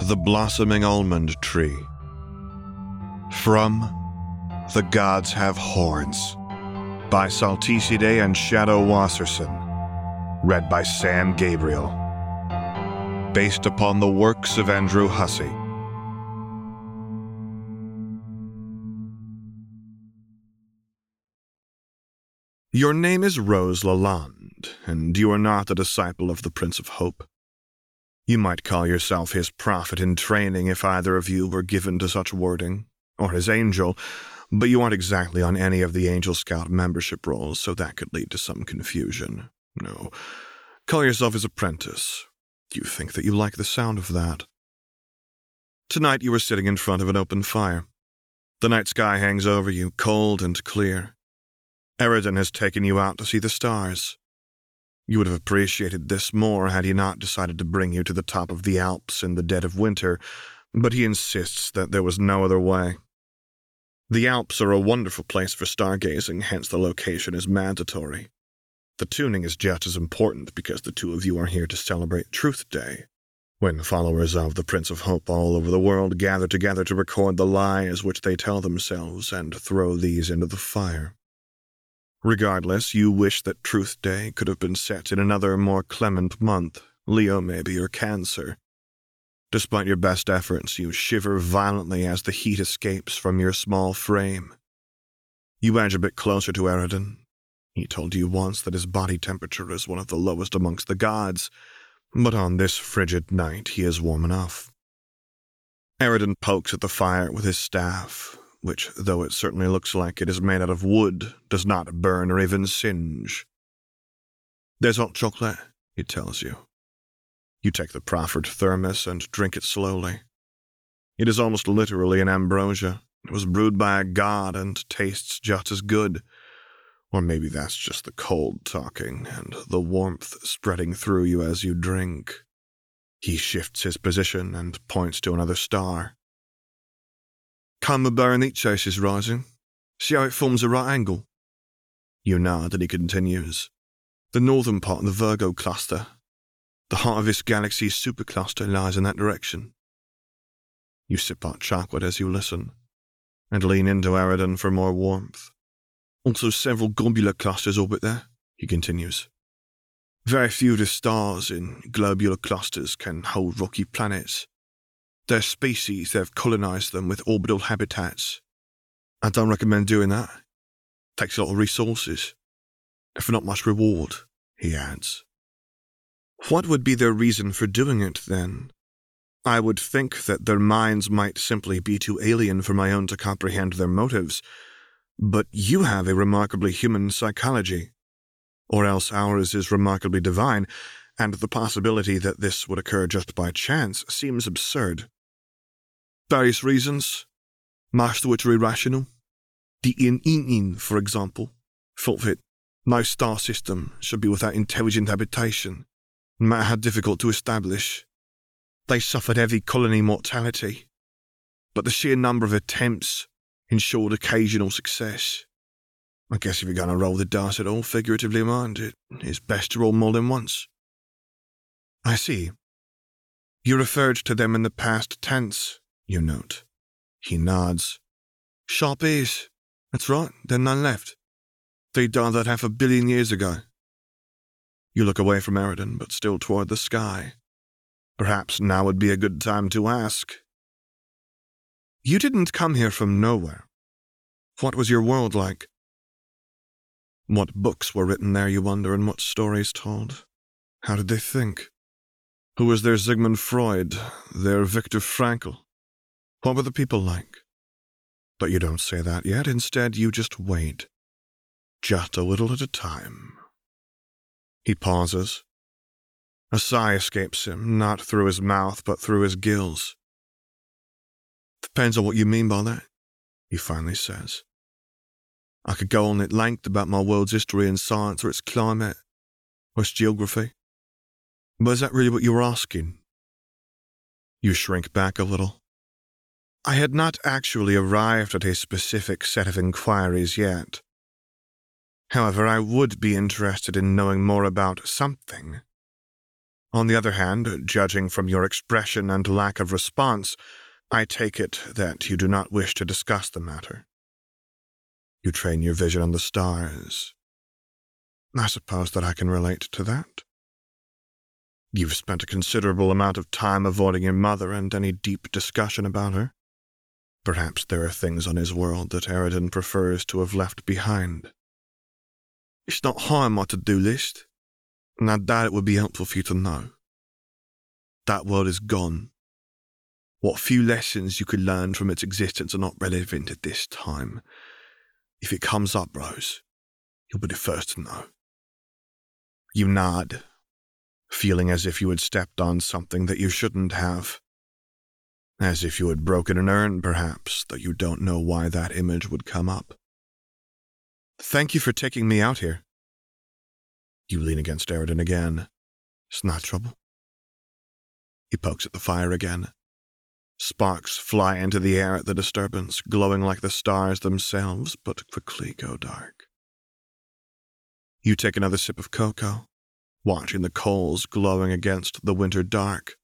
The Blossoming Almond Tree. From The Gods Have Horns, by Salticide and Shadow Wasserson. Read by Sam Gabriel. Based upon the works of Andrew Hussey. Your name is Rose Lalonde, and you are not a disciple of the Prince of Hope. You might call yourself his prophet in training if either of you were given to such wording, or his angel, but you aren't exactly on any of the Angel Scout membership rolls, so that could lead to some confusion. No, call yourself his apprentice. You think that you like the sound of that. Tonight you are sitting in front of an open fire. The night sky hangs over you, cold and clear. Eridan has taken you out to see the stars. You would have appreciated this more had he not decided to bring you to the top of the Alps in the dead of winter, but he insists that there was no other way. The Alps are a wonderful place for stargazing, hence the location is mandatory. The tuning is just as important because the two of you are here to celebrate Truth Day, when followers of the Prince of Hope all over the world gather together to record the lies which they tell themselves and throw these into the fire. Regardless, you wish that Truth Day could have been set in another, more clement month, Leo maybe, or Cancer. Despite your best efforts, you shiver violently as the heat escapes from your small frame. You edge a bit closer to Eridan. He told you once that his body temperature is one of the lowest amongst the gods, but on this frigid night he is warm enough. Eridan pokes at the fire with his staff, which, though it certainly looks like it is made out of wood, does not burn or even singe. There's hot chocolate, he tells you. You take the proffered thermos and drink it slowly. It is almost literally an ambrosia. It was brewed by a god and tastes just as good. Or maybe that's just the cold talking and the warmth spreading through you as you drink. He shifts his position and points to another star. Coma Berenice is rising. See how it forms a right angle? You nod and he continues. The northern part of the Virgo cluster. The heart of this galaxy's supercluster lies in that direction. You sip hot chocolate as you listen, and lean into Eridan for more warmth. Also several globular clusters orbit there, he continues. Very few of the stars in globular clusters can hold rocky planets. Their species have colonized them with orbital habitats. I don't recommend doing that. Takes a lot of resources. And for not much reward, he adds. What would be their reason for doing it, then? I would think that their minds might simply be too alien for my own to comprehend their motives, but you have a remarkably human psychology. Or else ours is remarkably divine, and the possibility that this would occur just by chance seems absurd. Various reasons, most of which are irrational. The In, for example, thought that no star system should be without intelligent habitation, no matter how difficult to establish. They suffered heavy colony mortality, but the sheer number of attempts ensured occasional success. I guess if you're going to roll the dice at all, figuratively minded, it's best to roll more than once. I see. You referred to them in the past tense, you note. He nods. Sharp ears. That's right, there are none left. They died that 500 million years ago. You look away from Eridan, but still toward the sky. Perhaps now would be a good time to ask. You didn't come here from nowhere. What was your world like? What books were written there, you wonder, and what stories told? How did they think? Who was their Sigmund Freud, their Viktor Frankl? What were the people like? But you don't say that yet. Instead, you just wait. Just a little at a time. He pauses. A sigh escapes him, not through his mouth, but through his gills. Depends on what you mean by that, he finally says. I could go on at length about my world's history and science or its climate, or its geography. But is that really what you were asking? You shrink back a little. I had not actually arrived at a specific set of inquiries yet. However, I would be interested in knowing more about something. On the other hand, judging from your expression and lack of response, I take it that you do not wish to discuss the matter. You train your vision on the stars. I suppose that I can relate to that. You've spent a considerable amount of time avoiding your mother and any deep discussion about her. Perhaps there are things on his world that Aroden prefers to have left behind. It's not high on my to-do list, and I doubt it would be helpful for you to know. That world is gone. What few lessons you could learn from its existence are not relevant at this time. If it comes up, Rose, you'll be the first to know. You nod, feeling as if you had stepped on something that you shouldn't have. As if you had broken an urn, perhaps, though you don't know why that image would come up. Thank you for taking me out here. You lean against Aroden again. It's not trouble. He pokes at the fire again. Sparks fly into the air at the disturbance, glowing like the stars themselves, but quickly go dark. You take another sip of cocoa, watching the coals glowing against the winter dark.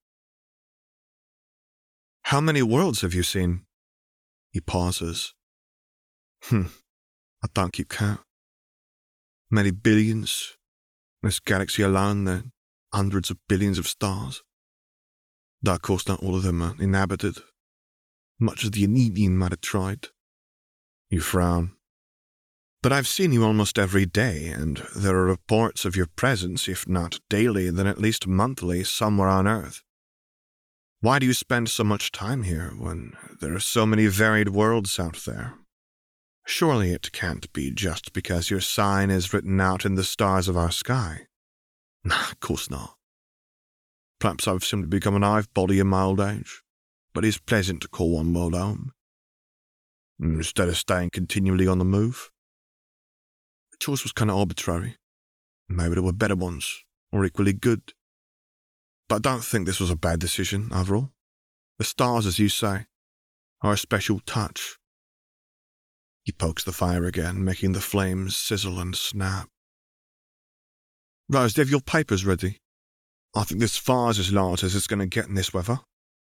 How many worlds have you seen? He pauses. I don't keep count. Many billions. This galaxy alone, there are hundreds of billions of stars. Though, of course, not all of them are inhabited. Much as the Enedian might have tried. You frown. But I've seen you almost every day, and there are reports of your presence, if not daily, then at least monthly, somewhere on Earth. Why do you spend so much time here when there are so many varied worlds out there? Surely it can't be just because your sign is written out in the stars of our sky. Nah, of course not. Perhaps I've simply become an hive body in my old age, but it's pleasant to call one world home, instead of staying continually on the move. The choice was kind of arbitrary. Maybe there were better ones, or equally good. But I don't think this was a bad decision, overall. The stars, as you say, are a special touch. He pokes the fire again, making the flames sizzle and snap. Rose, do you have your papers ready? I think this fire's as large as it's going to get in this weather.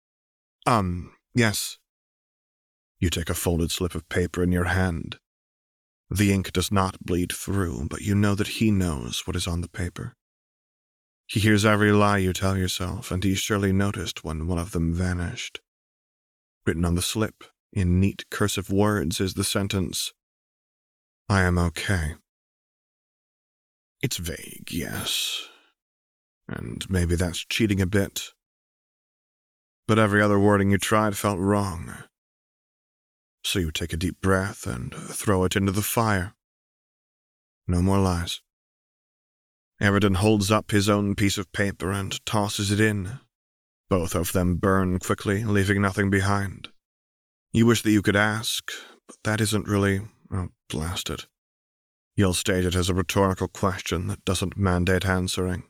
Yes. You take a folded slip of paper in your hand. The ink does not bleed through, but you know that he knows what is on the paper. He hears every lie you tell yourself, and he surely noticed when one of them vanished. Written on the slip, in neat cursive words, is the sentence, "I am okay." It's vague, yes. And maybe that's cheating a bit. But every other wording you tried felt wrong. So you take a deep breath and throw it into the fire. No more lies. Aroden holds up his own piece of paper and tosses it in. Both of them burn quickly, leaving nothing behind. You wish that you could ask, but that isn't really, blast it. You'll state it as a rhetorical question that doesn't mandate answering.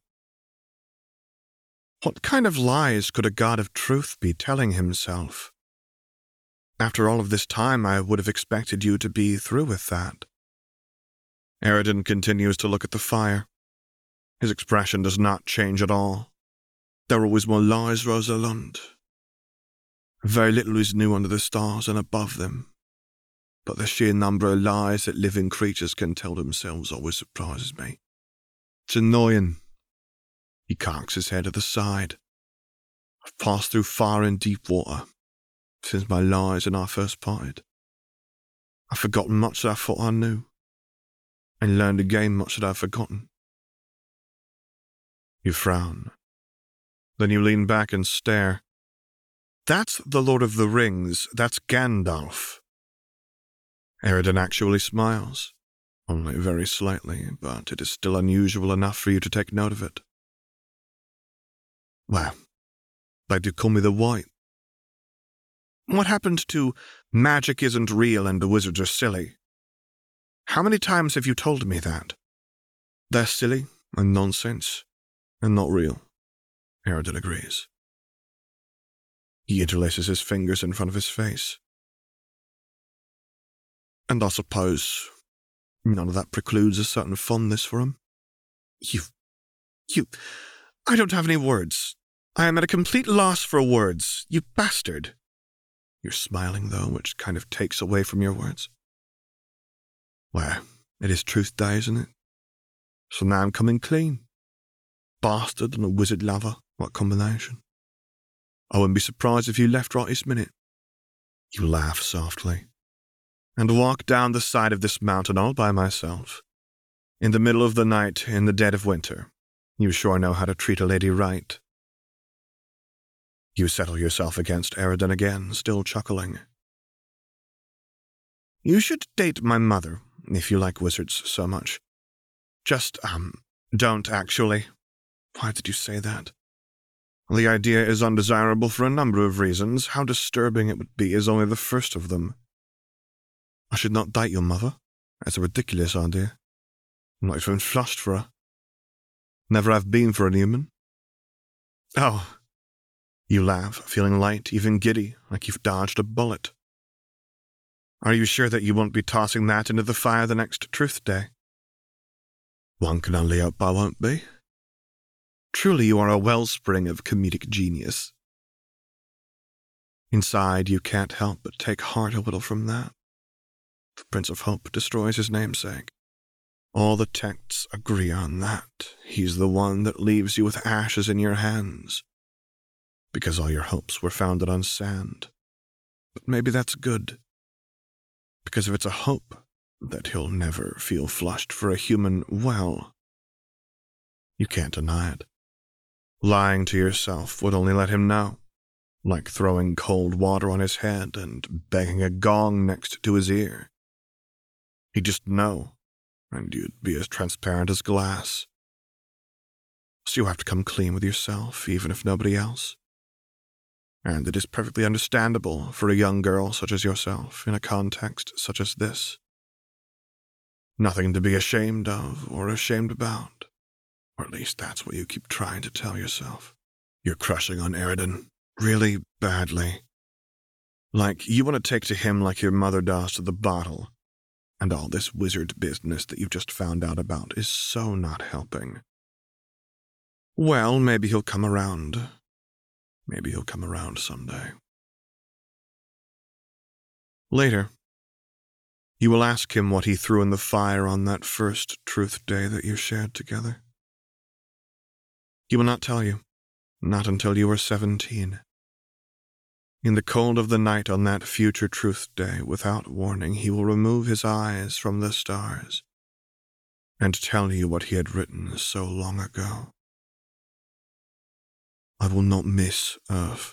What kind of lies could a god of truth be telling himself? After all of this time, I would have expected you to be through with that. Aroden continues to look at the fire. His expression does not change at all. There are always more lies, Rosalind. Very little is new under the stars and above them. But the sheer number of lies that living creatures can tell themselves always surprises me. It's annoying. He cocks his head to the side. I've passed through fire and deep water since my lies and I first parted. I've forgotten much that I thought I knew, and learned again much that I've forgotten. You frown. Then you lean back and stare. That's the Lord of the Rings. That's Gandalf. Aroden actually smiles, only very slightly, but it is still unusual enough for you to take note of it. Well, they do call me the White. What happened to magic isn't real and the wizards are silly? How many times have you told me that? They're silly and nonsense and not real, Aroden agrees. He interlaces his fingers in front of his face. And I suppose none of that precludes a certain fondness for him. I don't have any words. I am at a complete loss for words, you bastard. You're smiling, though, which kind of takes away from your words. Well, it is Truth Day, isn't it? So now I'm coming clean. Bastard and a wizard lover, what combination. I wouldn't be surprised if you left right this minute. You laugh softly, and walk down the side of this mountain all by myself. In the middle of the night, in the dead of winter. You sure know how to treat a lady right. You settle yourself against Eredin again, still chuckling. You should date my mother, if you like wizards so much. Just, don't actually. Why did you say that? The idea is undesirable for a number of reasons. How disturbing it would be is only the first of them. I should not date your mother. That's a ridiculous idea. I'm not even flushed for her. Never have been for a human. Oh. You laugh, feeling light, even giddy, like you've dodged a bullet. Are you sure that you won't be tossing that into the fire the next Truth Day? One can only hope I won't be. Truly you are a wellspring of comedic genius. Inside, you can't help but take heart a little from that. The Prince of Hope destroys his namesake. All the texts agree on that. He's the one that leaves you with ashes in your hands. Because all your hopes were founded on sand. But maybe that's good. Because if it's a hope that he'll never feel flushed for a human, well, you can't deny it. Lying to yourself would only let him know, like throwing cold water on his head and banging a gong next to his ear. He'd just know, and you'd be as transparent as glass. So you have to come clean with yourself, even if nobody else. And it is perfectly understandable for a young girl such as yourself in a context such as this. Nothing to be ashamed of or ashamed about. Or at least that's what you keep trying to tell yourself. You're crushing on Eredin, really badly. Like you want to take to him like your mother does to the bottle. And all this wizard business that you've just found out about is so not helping. Well, maybe he'll come around. Maybe he'll come around someday. Later, you will ask him what he threw in the fire on that first Truth Day that you shared together. He will not tell you, not until you are 17. In the cold of the night on that future Truth Day, without warning, he will remove his eyes from the stars and tell you what he had written so long ago. I will not miss Earth.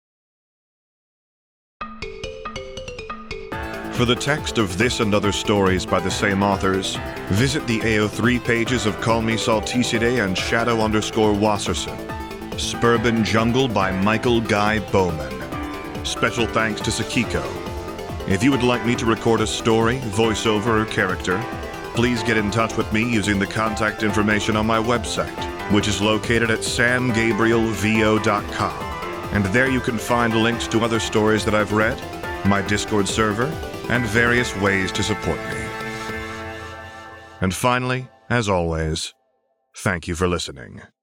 For the text of this and other stories by the same authors, visit the AO3 pages of Call Me Salticide and Shadow_Wasserson. Suburban Jungle by Michael Guy Bowman. Special thanks to Sakiko. If you would like me to record a story, voiceover, or character, please get in touch with me using the contact information on my website, which is located at samgabrielvo.com. And there you can find links to other stories that I've read, my Discord server, and various ways to support me. And finally, as always, thank you for listening.